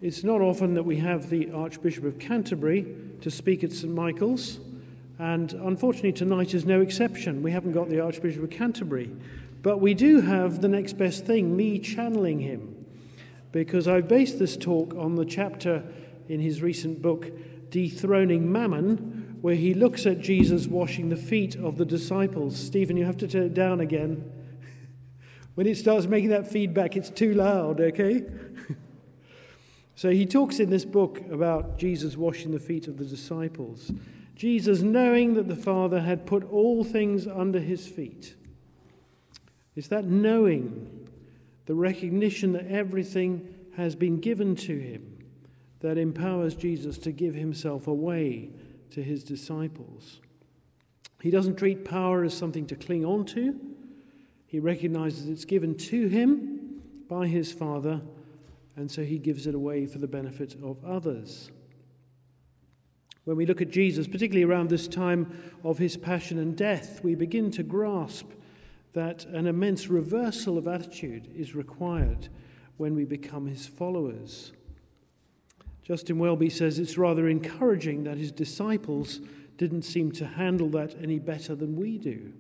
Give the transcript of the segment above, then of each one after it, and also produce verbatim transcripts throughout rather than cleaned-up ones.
It's not often that we have the Archbishop of Canterbury to speak at Saint Michael's, and unfortunately tonight is no exception. We haven't got the Archbishop of Canterbury, but we do have the next best thing, me channeling him, because I've based this talk on the chapter in his recent book, Dethroning Mammon, where he looks at Jesus washing the feet of the disciples. Stephen, you have to turn it down again. When it starts making that feedback, it's too loud, okay? So he talks in this book about Jesus washing the feet of the disciples. Jesus, knowing that the Father had put all things under his feet. It's that knowing, the recognition that everything has been given to him, that empowers Jesus to give himself away to his disciples. He doesn't treat power as something to cling on to. He recognizes it's given to him by his Father, and so he gives it away for the benefit of others. When we look at Jesus, particularly around this time of his passion and death, we begin to grasp that an immense reversal of attitude is required when we become his followers. Justin Welby says it's rather encouraging that his disciples didn't seem to handle that any better than we do.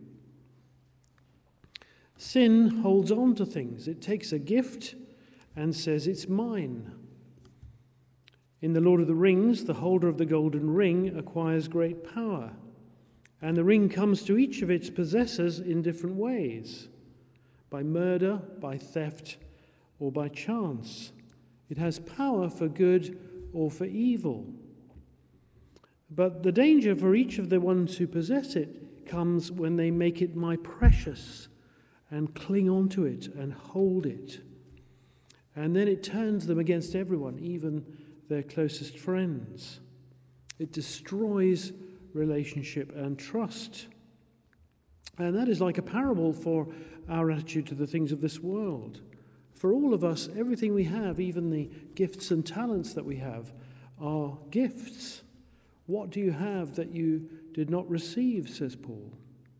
Sin holds on to things. It takes a gift and says, it's mine. In The Lord of the Rings, the holder of the golden ring acquires great power, and the ring comes to each of its possessors in different ways, by murder, by theft, or by chance. It has power for good or for evil. But the danger for each of the ones who possess it comes when they make it my precious and cling on to it and hold it. And then it turns them against everyone, even their closest friends. It destroys relationship and trust. And that is like a parable for our attitude to the things of this world. For all of us, everything we have, even the gifts and talents that we have, are gifts. What do you have that you did not receive, says Paul.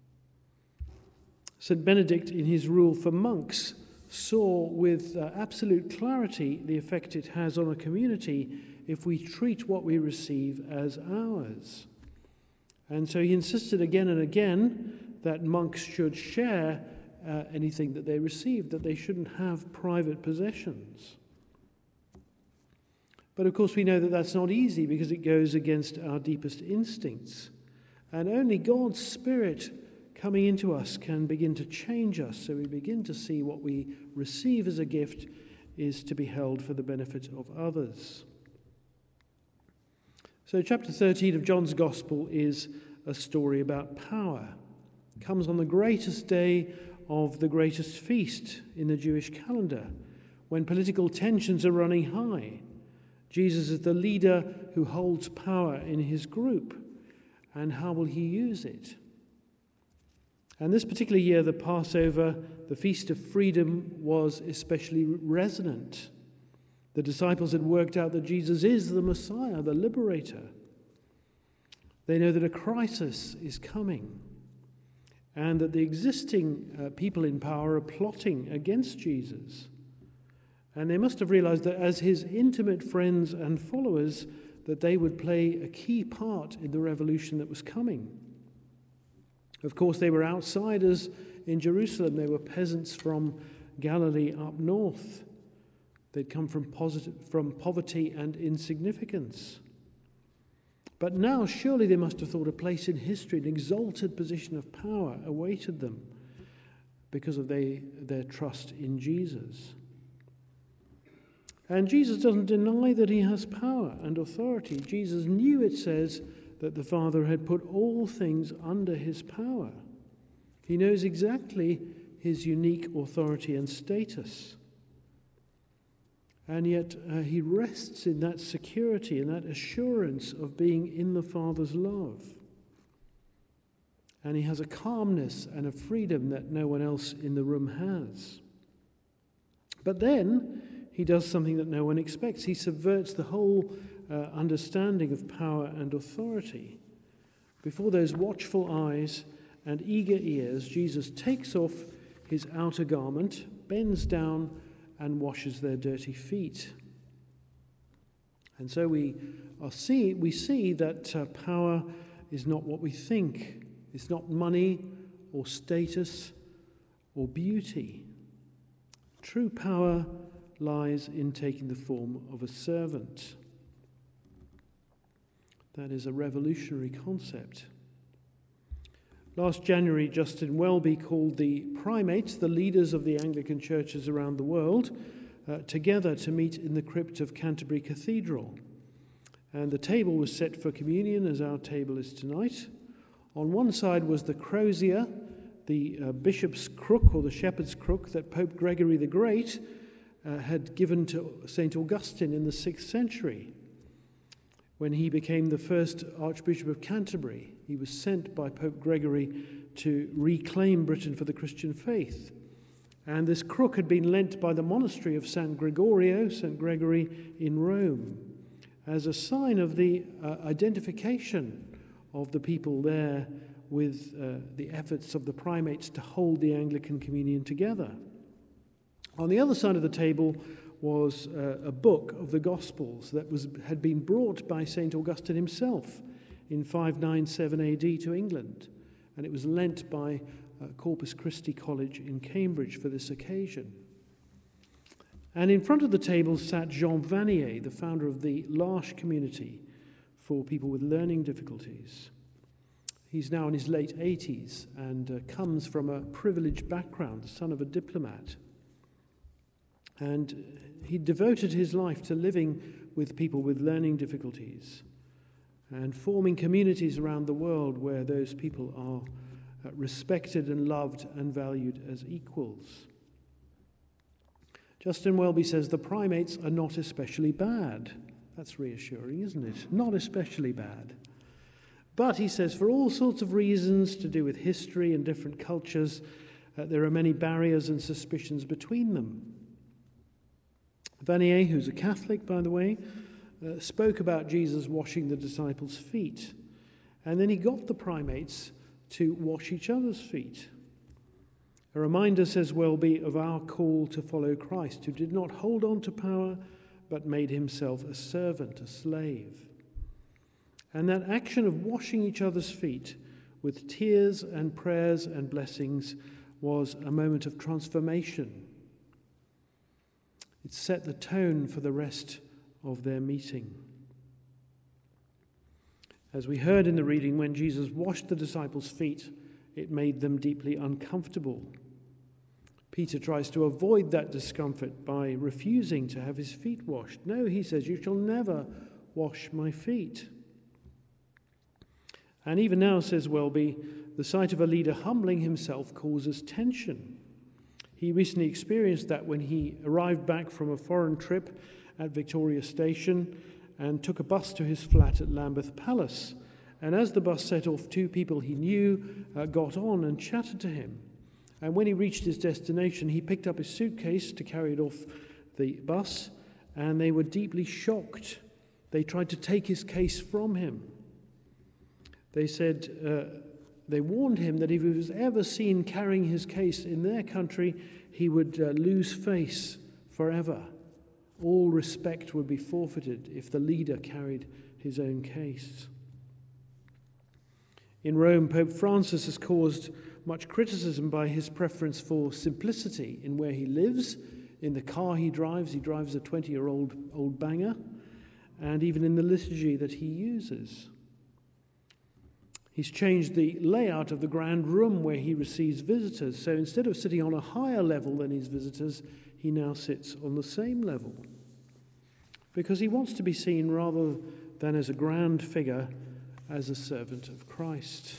Saint Benedict, in his rule for monks, saw with uh, absolute clarity the effect it has on a community if we treat what we receive as ours. And so he insisted again and again that monks should share uh, anything that they received, that they shouldn't have private possessions. But of course we know that that's not easy because it goes against our deepest instincts. And only God's Spirit coming into us can begin to change us, so we begin to see what we receive as a gift is to be held for the benefit of others. So chapter thirteen of John's Gospel is a story about power. It comes on the greatest day of the greatest feast in the Jewish calendar, when political tensions are running high. Jesus is the leader who holds power in his group, and how will he use it? And this particular year, the Passover, the Feast of Freedom, was especially resonant. The disciples had worked out that Jesus is the Messiah, the liberator. They know that a crisis is coming and that the existing uh, people in power are plotting against Jesus. And they must have realized that as his intimate friends and followers, that they would play a key part in the revolution that was coming. Of course, they were outsiders in Jerusalem. They were peasants from Galilee up north. They'd come from, posit- from poverty and insignificance. But now, surely they must have thought a place in history, an exalted position of power awaited them because of they, their trust in Jesus. And Jesus doesn't deny that he has power and authority. Jesus knew, it says, that the Father had put all things under his power. He knows exactly his unique authority and status. And yet uh, he rests in that security and that assurance of being in the Father's love. And he has a calmness and a freedom that no one else in the room has. But then he does something that no one expects. He subverts the whole uh, understanding of power and authority. Before those watchful eyes and eager ears, Jesus takes off his outer garment, bends down, and washes their dirty feet. And so we are see, we see that uh, power is not what we think. It's not money or status or beauty. True power lies in taking the form of a servant. That is a revolutionary concept. Last January, Justin Welby called the primates, the leaders of the Anglican churches around the world, uh, together to meet in the crypt of Canterbury Cathedral. And the table was set for communion, as our table is tonight. On one side was the crozier, the uh, bishop's crook or the shepherd's crook that Pope Gregory the Great uh, had given to Saint Augustine in the sixth century. When he became the first Archbishop of Canterbury, he was sent by Pope Gregory to reclaim Britain for the Christian faith. And this crook had been lent by the monastery of San Gregorio, Saint Gregory in Rome, as a sign of the uh, identification of the people there with uh, the efforts of the primates to hold the Anglican communion together. On the other side of the table was uh, a book of the Gospels that was had been brought by Saint Augustine himself in five ninety-seven A D to England, and it was lent by uh, Corpus Christi College in Cambridge for this occasion. And in front of the table sat Jean Vanier, the founder of the L'Arche community for people with learning difficulties. He's now in his late eighties and uh, comes from a privileged background, the son of a diplomat. And he devoted his life to living with people with learning difficulties and forming communities around the world where those people are uh, respected and loved and valued as equals. Justin Welby says the primates are not especially bad. That's reassuring, isn't it? Not especially bad. But, he says, for all sorts of reasons to do with history and different cultures, uh, there are many barriers and suspicions between them. Vanier, who's a Catholic, by the way, uh, spoke about Jesus washing the disciples' feet. And then he got the primates to wash each other's feet. A reminder, says Welby, of our call to follow Christ, who did not hold on to power, but made himself a servant, a slave. And that action of washing each other's feet with tears and prayers and blessings was a moment of transformation. It set the tone for the rest of their meeting. As we heard in the reading, when Jesus washed the disciples' feet, it made them deeply uncomfortable. Peter tries to avoid that discomfort by refusing to have his feet washed. No, he says, you shall never wash my feet. And even now, says Welby, the sight of a leader humbling himself causes tension. He recently experienced that when he arrived back from a foreign trip at Victoria Station and took a bus to his flat at Lambeth Palace. And as the bus set off, two people he knew uh, got on and chatted to him. And when he reached his destination, he picked up his suitcase to carry it off the bus, and they were deeply shocked. They tried to take his case from him. They said, uh, they warned him that if he was ever seen carrying his case in their country, he would uh, lose face forever. All respect would be forfeited if the leader carried his own case. In Rome, Pope Francis has caused much criticism by his preference for simplicity in where he lives, in the car he drives. He drives a twenty-year-old old banger, and even in the liturgy that he uses. He's changed the layout of the grand room where he receives visitors. So instead of sitting on a higher level than his visitors, he now sits on the same level. Because he wants to be seen rather than as a grand figure, as a servant of Christ.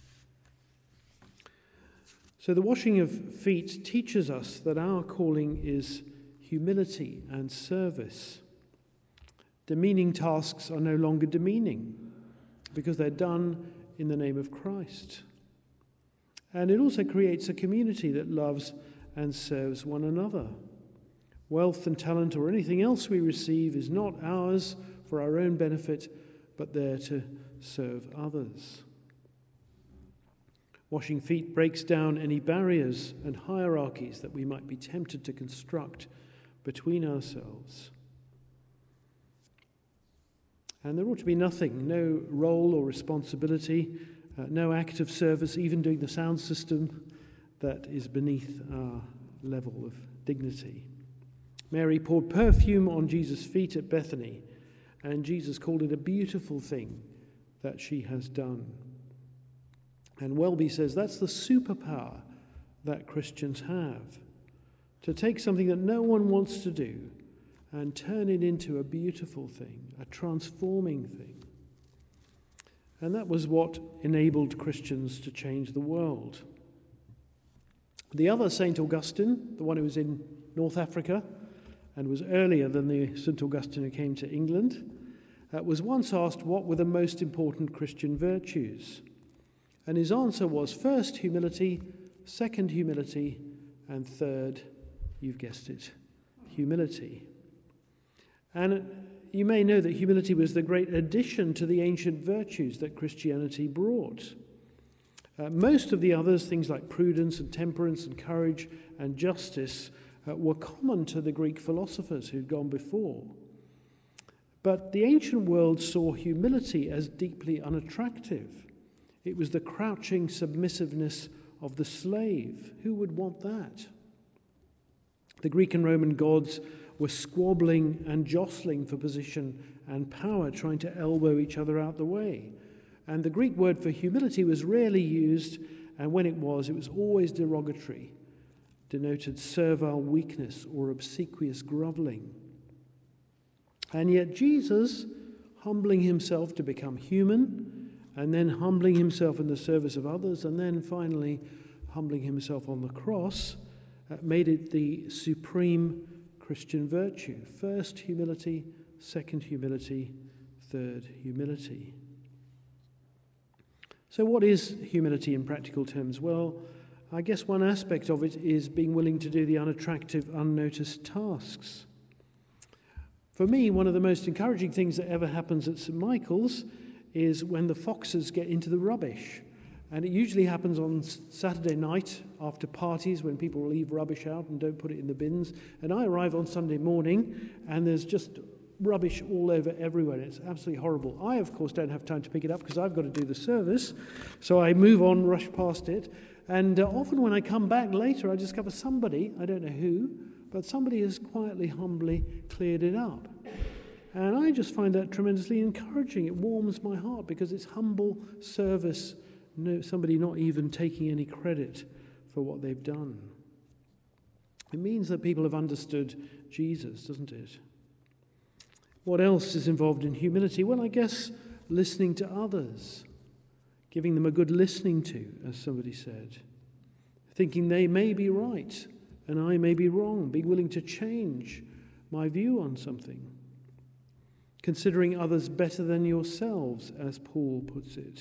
So the washing of feet teaches us that our calling is humility and service. Demeaning tasks are no longer demeaning because they're done in the name of Christ. And it also creates a community that loves and serves one another. Wealth and talent or anything else we receive is not ours for our own benefit, but there to serve others. Washing feet breaks down any barriers and hierarchies that we might be tempted to construct between ourselves. And there ought to be nothing, no role or responsibility, uh, no act of service, even doing the sound system, that is beneath our level of dignity. Mary poured perfume on Jesus' feet at Bethany, and Jesus called it a beautiful thing that she has done. And Welby says that's the superpower that Christians have, to take something that no one wants to do and turn it into a beautiful thing, a transforming thing. And that was what enabled Christians to change the world. The other, Saint Augustine, the one who was in North Africa and was earlier than the Saint Augustine who came to England, uh, was once asked what were the most important Christian virtues. And his answer was, first, humility, second, humility, and third, you've guessed it, humility. And you may know that humility was the great addition to the ancient virtues that Christianity brought. Uh, most of the others, things like prudence and temperance and courage and justice, uh, were common to the Greek philosophers who'd gone before. But the ancient world saw humility as deeply unattractive. It was the crouching submissiveness of the slave. Who would want that? The Greek and Roman gods were squabbling and jostling for position and power, trying to elbow each other out the way. And the Greek word for humility was rarely used, and when it was, it was always derogatory, denoted servile weakness or obsequious groveling. And yet Jesus, humbling himself to become human, and then humbling himself in the service of others, and then finally humbling himself on the cross, uh, made it the supreme Christian virtue. First, humility. Second, humility. Third, humility. So what is humility in practical terms? Well, I guess one aspect of it is being willing to do the unattractive, unnoticed tasks. For me, one of the most encouraging things that ever happens at Saint Michael's is when the foxes get into the rubbish. And it usually happens on Saturday night after parties when people leave rubbish out and don't put it in the bins. And I arrive on Sunday morning and there's just rubbish all over everywhere. It's absolutely horrible. I, of course, don't have time to pick it up because I've got to do the service. So I move on, rush past it. And uh, often when I come back later, I discover somebody, I don't know who, but somebody has quietly, humbly cleared it up. And I just find that tremendously encouraging. It warms my heart because it's humble service. No, somebody not even taking any credit for what they've done. It means that people have understood Jesus, doesn't it? What else is involved in humility? Well, I guess listening to others, giving them a good listening to, as somebody said, thinking they may be right and I may be wrong, being willing to change my view on something, considering others better than yourselves, as Paul puts it.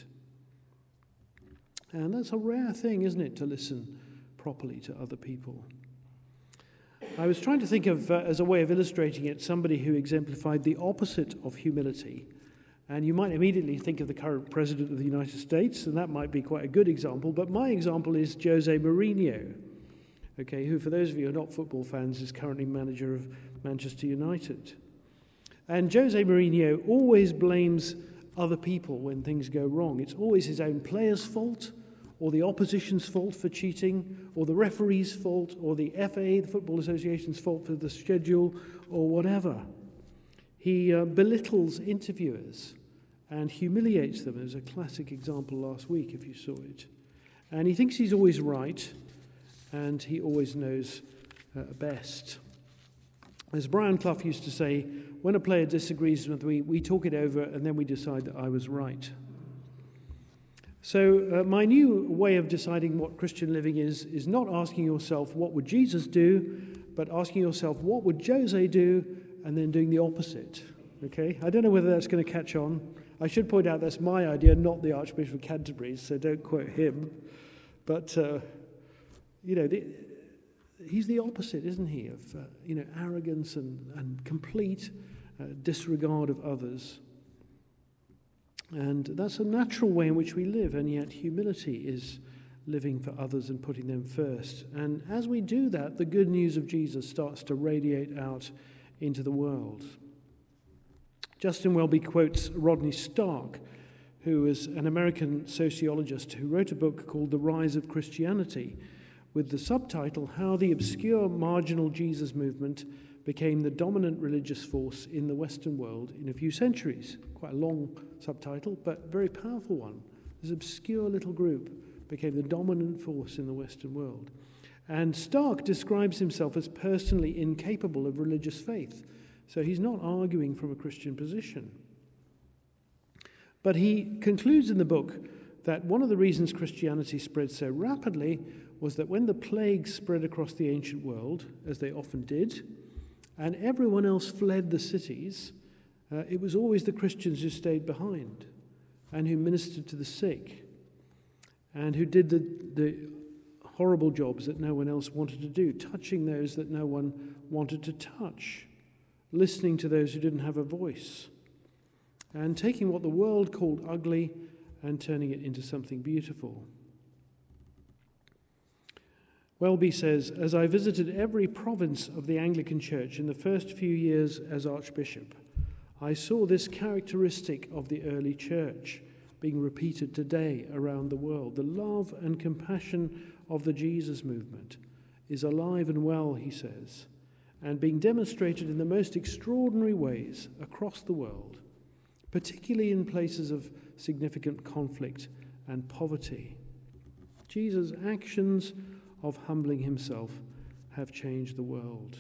And that's a rare thing, isn't it, to listen properly to other people. I was trying to think of, uh, as a way of illustrating it, somebody who exemplified the opposite of humility. And you might immediately think of the current President of the United States, and that might be quite a good example. But my example is Jose Mourinho, okay, who, for those of you who are not football fans, is currently manager of Manchester United. And Jose Mourinho always blames other people when things go wrong. It's always his own players' fault, or the opposition's fault for cheating, or the referee's fault, or the F A, the Football Association's fault for the schedule, or whatever. He uh, belittles interviewers and humiliates them. There's a classic example last week, if you saw it. And he thinks he's always right, and he always knows uh, best. As Brian Clough used to say, when a player disagrees with me, we talk it over and then we decide that I was right. So uh, my new way of deciding what Christian living is, is not asking yourself, what would Jesus do, but asking yourself, what would Jose do, and then doing the opposite. Okay? I don't know whether that's going to catch on. I should point out that's my idea, not the Archbishop of Canterbury's, so don't quote him. But, uh, you know, the, he's the opposite, isn't he, of, uh, you know, arrogance and, and complete uh, disregard of others. And that's a natural way in which we live, and yet humility is living for others and putting them first. And as we do that, the good news of Jesus starts to radiate out into the world. Justin Welby quotes Rodney Stark, who was an American sociologist who wrote a book called The Rise of Christianity, with the subtitle, How the Obscure Marginal Jesus Movement Became the Dominant Religious Force in the Western World in a Few Centuries. Quite a long subtitle, but very powerful one. This obscure little group became the dominant force in the Western world. And Stark describes himself as personally incapable of religious faith. So he's not arguing from a Christian position. But he concludes in the book that one of the reasons Christianity spread so rapidly was that when the plagues spread across the ancient world, as they often did, and everyone else fled the cities, uh, it was always the Christians who stayed behind and who ministered to the sick and who did the, the horrible jobs that no one else wanted to do, touching those that no one wanted to touch, listening to those who didn't have a voice, and taking what the world called ugly and turning it into something beautiful. Welby says, as I visited every province of the Anglican Church in the first few years as Archbishop, I saw this characteristic of the early church being repeated today around the world. The love and compassion of the Jesus movement is alive and well, he says, and being demonstrated in the most extraordinary ways across the world, particularly in places of significant conflict and poverty. Jesus' actions of humbling himself have changed the world.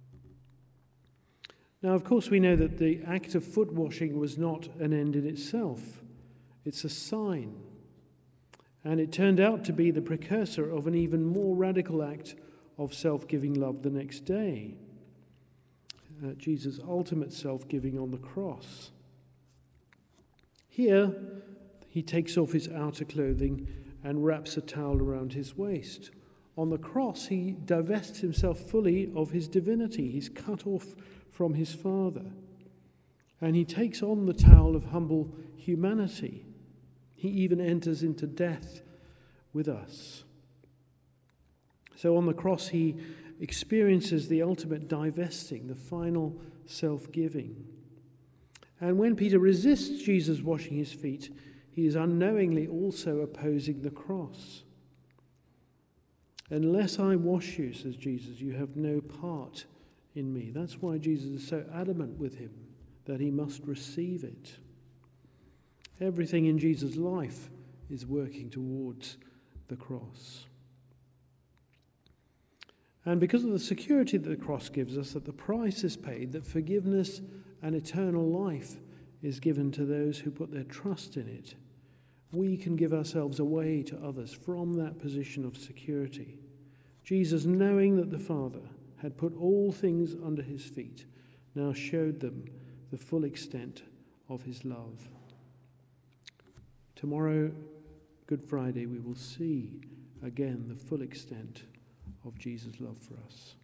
Now, of course, we know that the act of foot washing was not an end in itself. It's a sign. And it turned out to be the precursor of an even more radical act of self-giving love the next day. Uh, Jesus' ultimate self-giving on the cross. Here, he takes off his outer clothing and wraps a towel around his waist. On the cross, he divests himself fully of his divinity. He's cut off from his Father. And he takes on the towel of humble humanity. He even enters into death with us. So on the cross, he experiences the ultimate divesting, the final self-giving. And when Peter resists Jesus washing his feet, he is unknowingly also opposing the cross. Unless I wash you, says Jesus, you have no part in me. That's why Jesus is so adamant with him, that he must receive it. Everything in Jesus' life is working towards the cross. And because of the security that the cross gives us, that the price is paid, that forgiveness and eternal life is given to those who put their trust in it, we can give ourselves away to others from that position of security. Jesus, knowing that the Father had put all things under his feet, now showed them the full extent of his love. Tomorrow, Good Friday, we will see again the full extent of Jesus' love for us.